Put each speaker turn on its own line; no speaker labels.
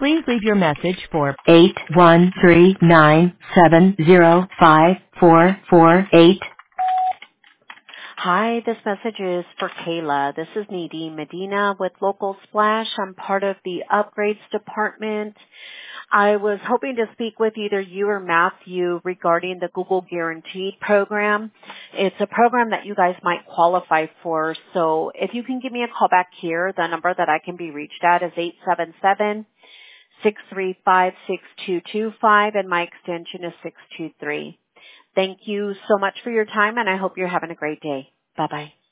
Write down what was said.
Please leave your message for 813-970-5448.
Hi, this message is for Kayla. This is Nadine Medina with Local Splash. I'm part of the upgrades department. I was hoping to speak with either you or Matthew regarding the Google Guaranteed program. It's a program that you guys might qualify for. So if you can give me a call back here, the number that I can be reached at is 877-635-6225, and my extension is 623. Thank you so much for your time, and I hope you're having a great day. Bye-bye.